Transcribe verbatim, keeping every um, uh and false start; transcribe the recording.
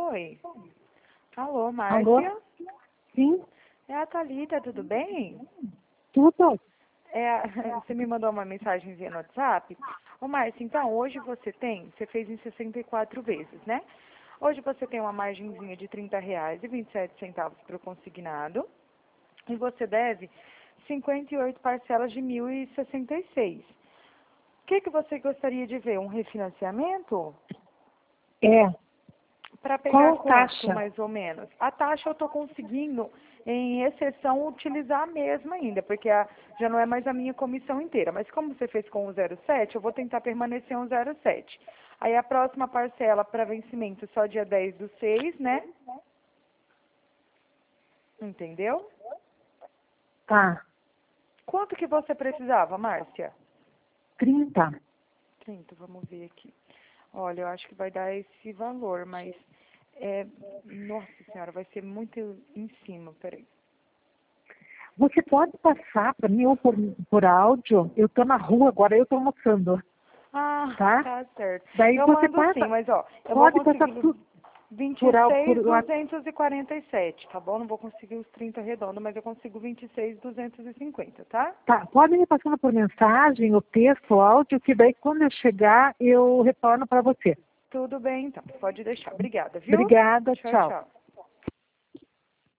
Oi. Alô, Márcia? Alô? Sim, É a Thalita, tudo bem? tudo. É, a- você me mandou uma mensagenzinha no WhatsApp. Ô, Márcia, então, hoje você tem, você fez em sessenta e quatro vezes, né? Hoje você tem uma margenzinha de trinta reais e vinte e sete centavos para o consignado. E você deve cinquenta e oito parcelas de mil e sessenta e seis. O que, que você gostaria de ver? Um refinanciamento? É. Para Qual pegar a quanto, taxa? mais ou menos? A taxa eu estou conseguindo, em exceção, utilizar a mesma ainda, porque a, já não é mais a minha comissão inteira. Mas como você fez com o zero sete, eu vou tentar permanecer um zero sete. Aí a próxima parcela para vencimento só dia dez do seis, né? Entendeu? Tá. Quanto que você precisava, Márcia? trinta. trinta, vamos ver aqui. Olha, eu acho que vai dar esse valor, mas, é, nossa senhora, vai ser muito em cima, peraí. Você pode passar para mim ou por, por áudio? Eu estou na rua agora, eu estou almoçando, Ah, tá? tá certo. Daí Eu você mando sim, passa, mas ó, eu vou pode passar conseguir por, vinte por, e au- por seis, lá. duzentos e quarenta e sete, tá bom? Não vou conseguir os trinta redondo, mas eu consigo vinte e seis, duzentos e cinquenta, tá? Tá, pode me passando por mensagem, o texto, o áudio, que daí quando eu chegar eu retorno para você. Tudo bem, então. Pode deixar. Obrigada, viu? Obrigada, Tchau, tchau. tchau.